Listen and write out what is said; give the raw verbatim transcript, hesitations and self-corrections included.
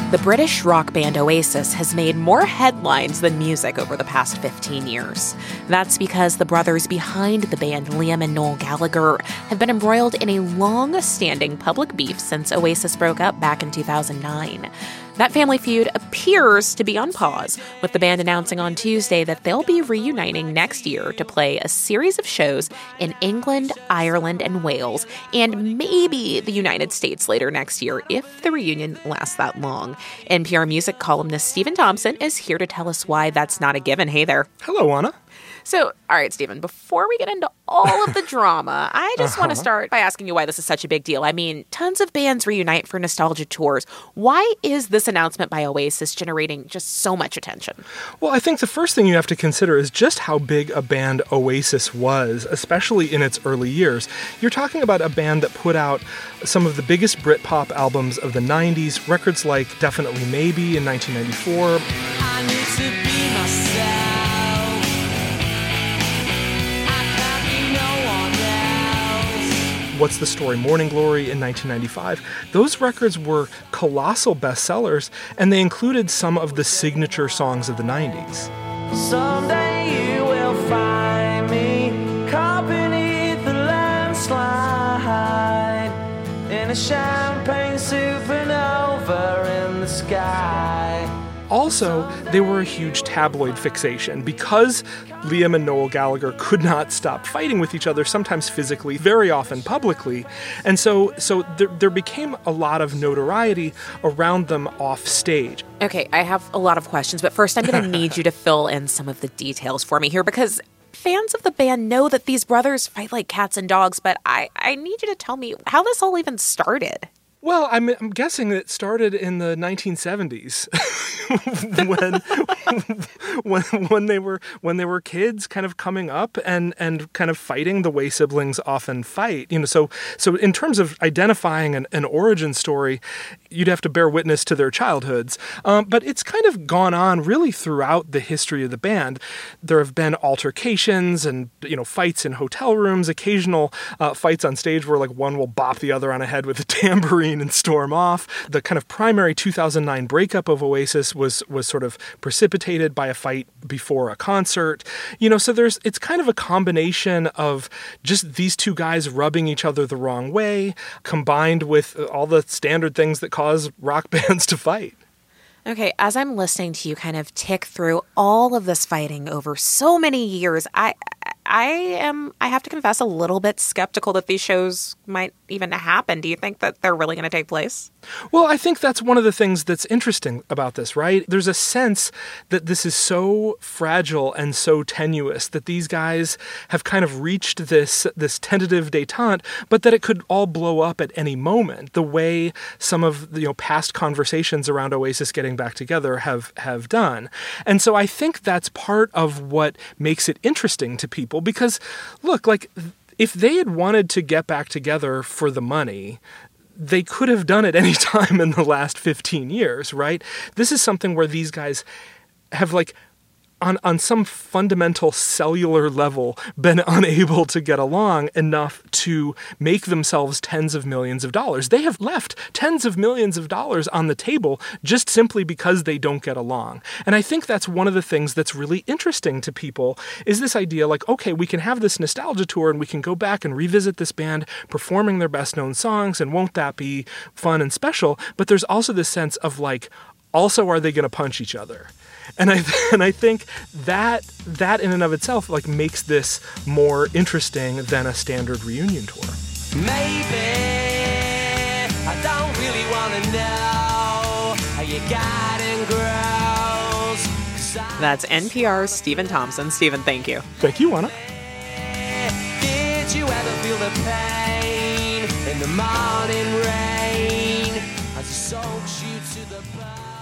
The British rock band Oasis has made more headlines than music over the past fifteen years. That's because the brothers behind the band, Liam and Noel Gallagher, have been embroiled in a long-standing public beef since Oasis broke up back in two thousand nine. That family feud appears to be on pause, with the band announcing on Tuesday that they'll be reuniting next year to play a series of shows in England, Ireland, and Wales, and maybe the United States later next year if the reunion lasts that long. N P R music columnist Stephen Thompson is here to tell us why that's not a given. Hey there. Hello, Anna. So, all right, Stephen, before we get into all of the drama, I just uh-huh. want to start by asking you why this is such a big deal. I mean, tons of bands reunite for nostalgia tours. Why is this announcement by Oasis generating just so much attention? Well, I think the first thing you have to consider is just how big a band Oasis was, especially in its early years. You're talking about a band that put out some of the biggest Britpop albums of the nineties, records like Definitely Maybe in nineteen ninety-four. I need to be myself. What's the Story? Morning Glory in nineteen ninety-five. Those records were colossal bestsellers, and they included some of the signature songs of the nineties. Someday you will find me caught beneath the landslide in a champagne supernova in the sky. Also, they were a huge tabloid fixation because Liam and Noel Gallagher could not stop fighting with each other, sometimes physically, very often publicly. And so so there, there became a lot of notoriety around them off stage. Okay, I have a lot of questions, but first I'm going to need you to fill in some of the details for me here because fans of the band know that these brothers fight like cats and dogs, but I, I need you to tell me how this all even started. Well, I'm, I'm guessing it started in the nineteen seventies when, when when they were when they were kids, kind of coming up and, and kind of fighting the way siblings often fight. You know, so so in terms of identifying an, an origin story, you'd have to bear witness to their childhoods. Um, but it's kind of gone on really throughout the history of the band. There have been altercations and you know fights in hotel rooms, occasional uh, fights on stage where like one will bop the other on the head with a tambourine and storm off. The kind of primary two thousand nine breakup of Oasis was was sort of precipitated by a fight before a concert. You know, so there's it's kind of a combination of just these two guys rubbing each other the wrong way, combined with all the standard things that cause rock bands to fight. Okay, as I'm listening to you kind of tick through all of this fighting over so many years, I I am, I have to confess, a little bit skeptical that these shows might even happen. Do you think that they're really going to take place? Well, I think that's one of the things that's interesting about this, right? There's a sense that this is so fragile and so tenuous that these guys have kind of reached this this tentative détente, but that it could all blow up at any moment, the way some of the you know, past conversations around Oasis getting back together have, have done. And so I think that's part of what makes it interesting to people because, look, like, if they had wanted to get back together for the money, they could have done it any time in the last fifteen years, right? This is something where these guys have, like, on, on some fundamental cellular level, been unable to get along enough to make themselves tens of millions of dollars. They have left tens of millions of dollars on the table just simply because they don't get along. And I think that's one of the things that's really interesting to people is this idea like, okay, we can have this nostalgia tour and we can go back and revisit this band performing their best known songs, and won't that be fun and special? But there's also this sense of like, also, are they going to punch each other? And I and I think that that in and of itself like makes this more interesting than a standard reunion tour. Maybe I don't really want to know how you got and grows. That's N P R's Stephen Thompson. Stephen, thank you. Thank you, Anna. Did you ever feel the pain in the morning rain as it soaks you to the bone?